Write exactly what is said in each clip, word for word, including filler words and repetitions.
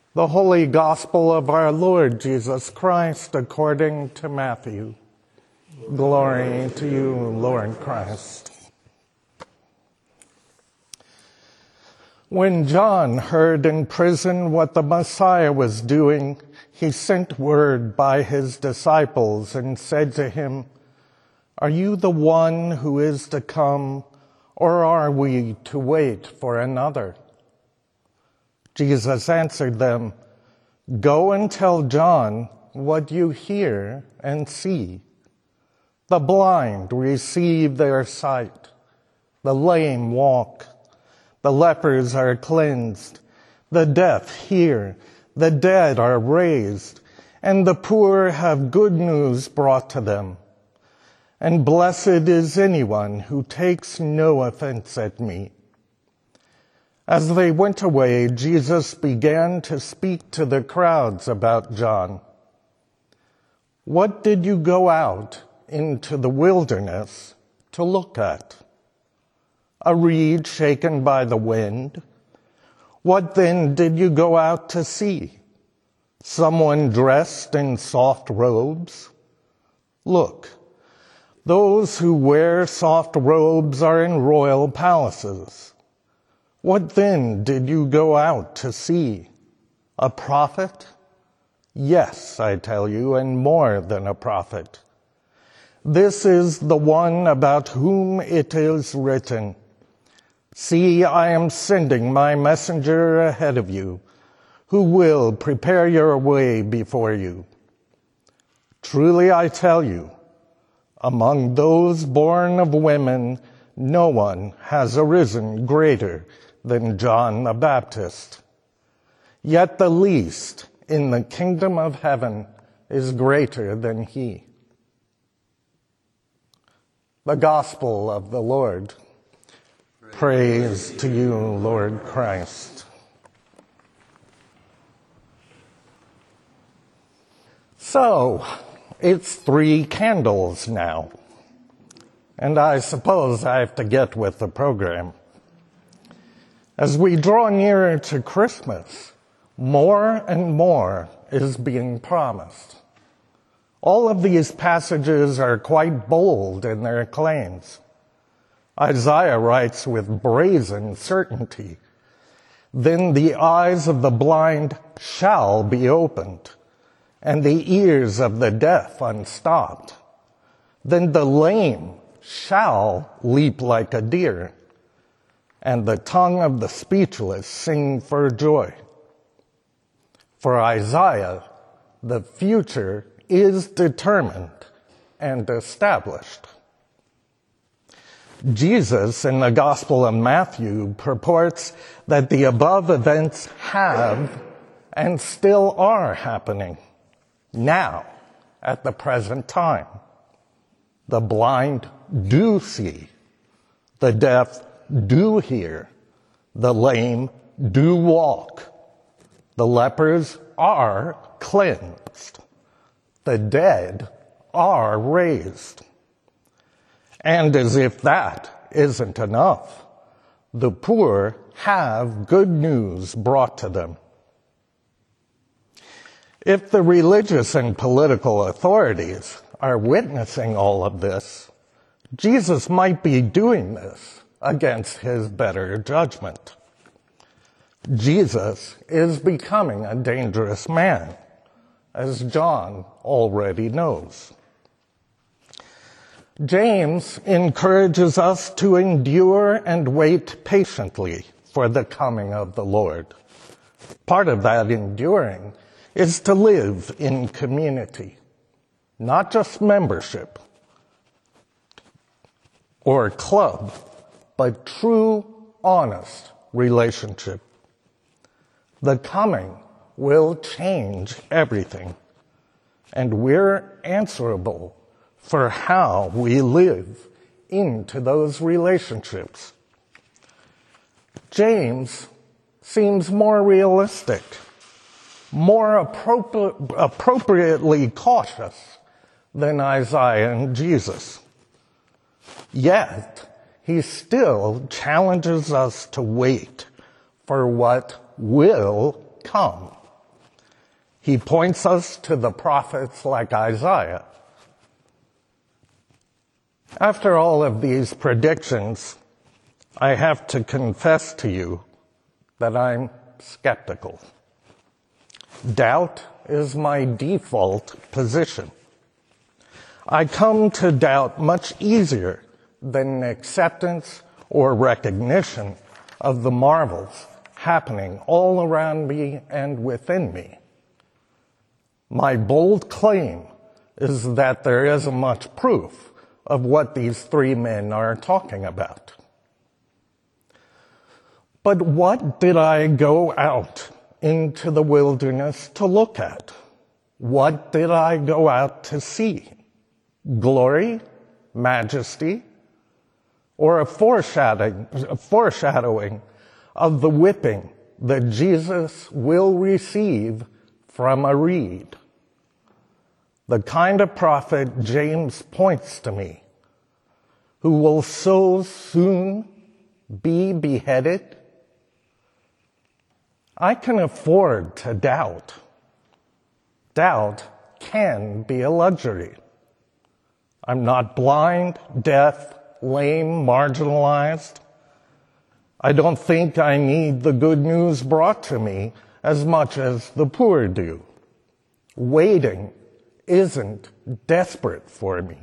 The Holy Gospel of our Lord Jesus Christ according to Matthew. Glory to you, Lord Christ. When John heard in prison what the Messiah was doing, he sent word by his disciples and said to him, "Are you the one who is to come, or are we to wait for another?" Jesus answered them, "Go and tell John what you hear and see. The blind receive their sight, the lame walk, the lepers are cleansed, the deaf hear, the dead are raised, and the poor have good news brought to them. And blessed is anyone who takes no offense at me." As they went away, Jesus began to speak to the crowds about John. "What did you go out into the wilderness to look at? A reed shaken by the wind? What then did you go out to see? Someone dressed in soft robes? Look, those who wear soft robes are in royal palaces. What then did you go out to see? A prophet? Yes, I tell you, and more than a prophet. This is the one about whom it is written, 'See, I am sending my messenger ahead of you, who will prepare your way before you.' Truly I tell you, among those born of women, no one has arisen greater than John the Baptist. Yet the least in the kingdom of heaven is greater than he." The Gospel of the Lord. Praise to you, Lord Christ. So, it's three candles now, and I suppose I have to get with the program. As we draw nearer to Christmas, more and more is being promised. All of these passages are quite bold in their claims. Isaiah writes with brazen certainty, "Then the eyes of the blind shall be opened, and the ears of the deaf unstopped. Then the lame shall leap like a deer, and the tongue of the speechless sing for joy." For Isaiah, the future is determined and established. Jesus, in the Gospel of Matthew, purports that the above events have and still are happening now, at the present time. The blind do see, the deaf do hear, the lame do walk, the lepers are cleansed, the dead are raised. And as if that isn't enough, the poor have good news brought to them. If the religious and political authorities are witnessing all of this, Jesus might be doing this against his better judgment. Jesus is becoming a dangerous man, as John already knows. James encourages us to endure and wait patiently for the coming of the Lord. Part of that enduring is to live in community, not just membership or club, but true, honest relationship. The coming will change everything, and we're answerable for how we live into those relationships. James seems more realistic, more appropri- appropriately cautious than Isaiah and Jesus. Yet, he still challenges us to wait for what will come. He points us to the prophets like Isaiah. After all of these predictions, I have to confess to you that I'm skeptical. Doubt is my default position. I come to doubt much easier than acceptance or recognition of the marvels happening all around me and within me. My bold claim is that there isn't much proof of what these three men are talking about. But what did I go out into the wilderness to look at? What did I go out to see? Glory, majesty, or a foreshadowing, a foreshadowing of the whipping that Jesus will receive from a reed? The kind of prophet James points to me, who will so soon be beheaded. I can afford to doubt. Doubt can be a luxury. I'm not blind, deaf, lame, marginalized. I don't think I need the good news brought to me as much as the poor do. Waiting isn't desperate for me.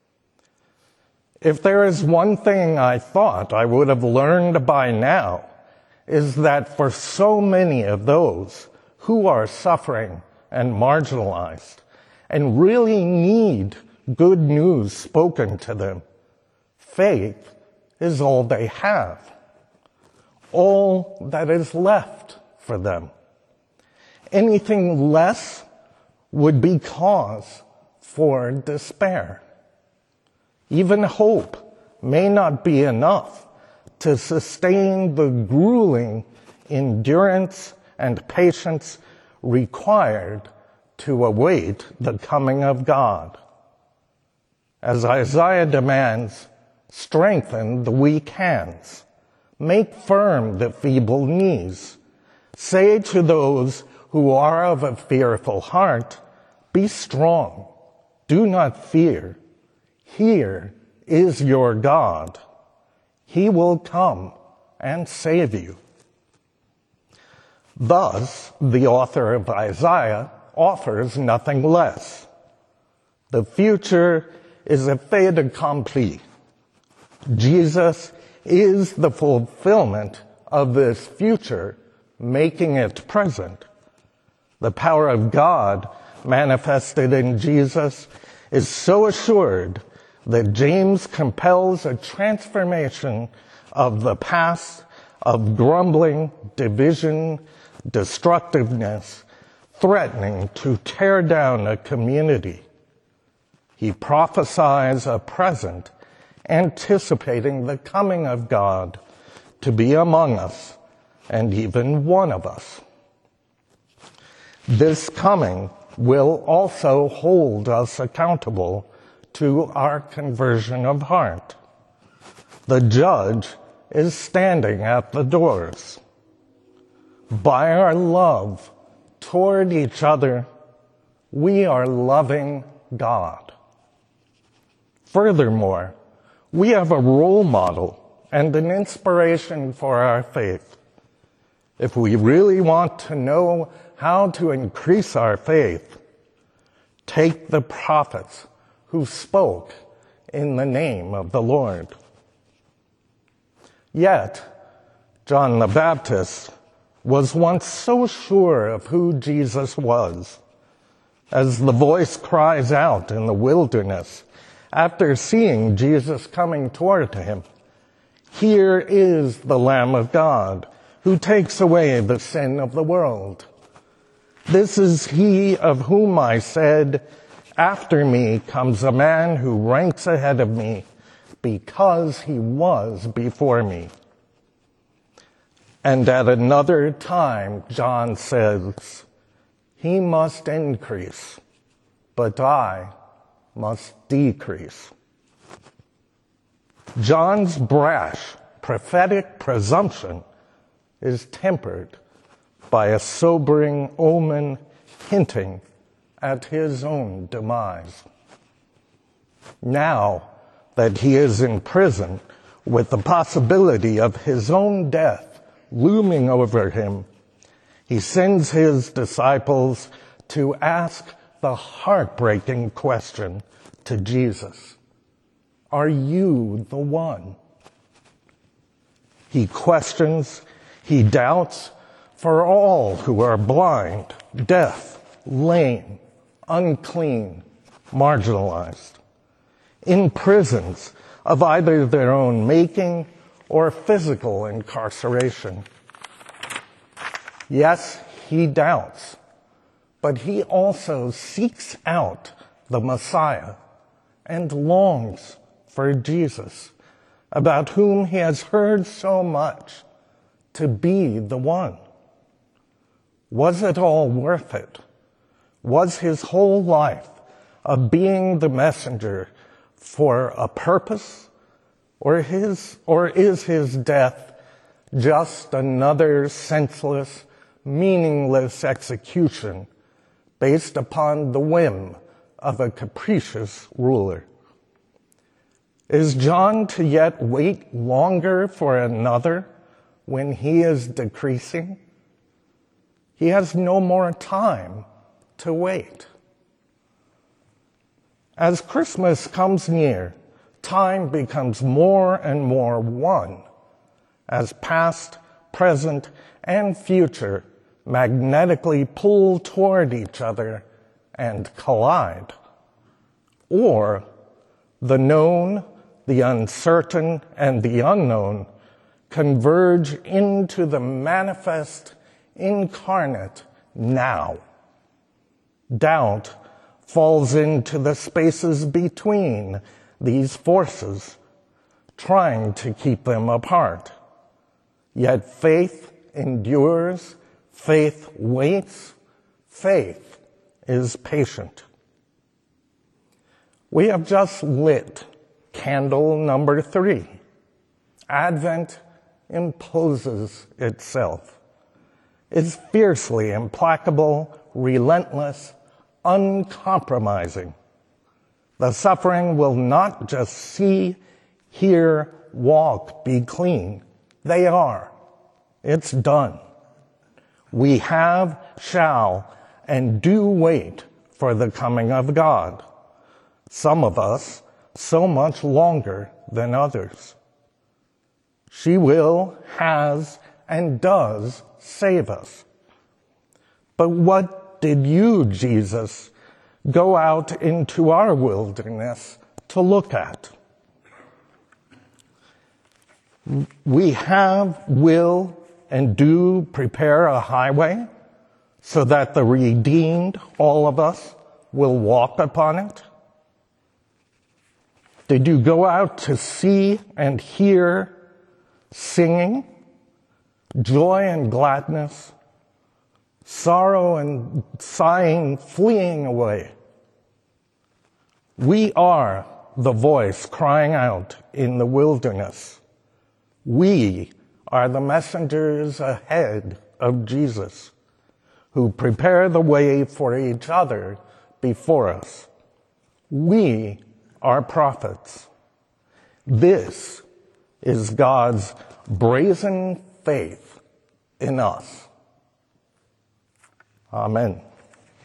If there is one thing I thought I would have learned by now, is that for so many of those who are suffering and marginalized and really need good news spoken to them, faith is all they have, all that is left for them. Anything less would be cause for despair. Even hope may not be enough to sustain the grueling endurance and patience required to await the coming of God. As Isaiah demands, strengthen the weak hands, make firm the feeble knees. Say to those who are of a fearful heart, be strong, do not fear. Here is your God. He will come and save you. Thus, the author of Isaiah offers nothing less. The future is a fait accompli. Jesus is the fulfillment of this future, making it present. The power of God manifested in Jesus is so assured that James compels a transformation of the past of grumbling, division, destructiveness, threatening to tear down a community. He prophesies a present, anticipating the coming of God to be among us and even one of us. This coming will also hold us accountable to our conversion of heart. The judge is standing at the doors. By our love toward each other, we are loving God. Furthermore, we have a role model and an inspiration for our faith. If we really want to know how to increase our faith, take the prophets who spoke in the name of the Lord. Yet, John the Baptist was once so sure of who Jesus was, as the voice cries out in the wilderness after seeing Jesus coming toward him, "Here is the Lamb of God who takes away the sin of the world. This is he of whom I said, after me comes a man who ranks ahead of me because he was before me." And at another time, John says, "He must increase, but I must decrease." John's brash, prophetic presumption is tempered by a sobering omen hinting at his own demise. Now that he is in prison, with the possibility of his own death looming over him, he sends his disciples to ask the heartbreaking question to Jesus: are you the one? He questions, he doubts for all who are blind, deaf, lame, unclean, marginalized, in prisons of either their own making or physical incarceration. Yes, he doubts, but he also seeks out the Messiah and longs for Jesus, about whom he has heard so much, to be the one. Was it all worth it? Was his whole life of being the messenger for a purpose, or his, or is his death just another senseless, meaningless execution based upon the whim of a capricious ruler? Is John to yet wait longer for another when he is decreasing? He has no more time to wait. As Christmas comes near, time becomes more and more one, as past, present, and future magnetically pull toward each other and collide. Or the known, the uncertain, and the unknown converge into the manifest, incarnate now. Doubt falls into the spaces between these forces, trying to keep them apart. Yet faith endures, faith waits, faith is patient. We have just lit candle number three. Advent imposes itself. It's fiercely implacable, relentless, uncompromising. The suffering will not just see, hear, walk, be clean. They are. It's done. We have, shall, and do wait for the coming of God. Some of us so much longer than others. She will, has, and does save us. But what did you, Jesus, go out into our wilderness to look at? We have, will, and do prepare a highway so that the redeemed, all of us, will walk upon it. Did you go out to see and hear singing, joy and gladness, sorrow and sighing fleeing away? We are the voice crying out in the wilderness. We are the messengers ahead of Jesus, who prepare the way for each other before us. We are prophets. This is God's brazen faith in us. Amen.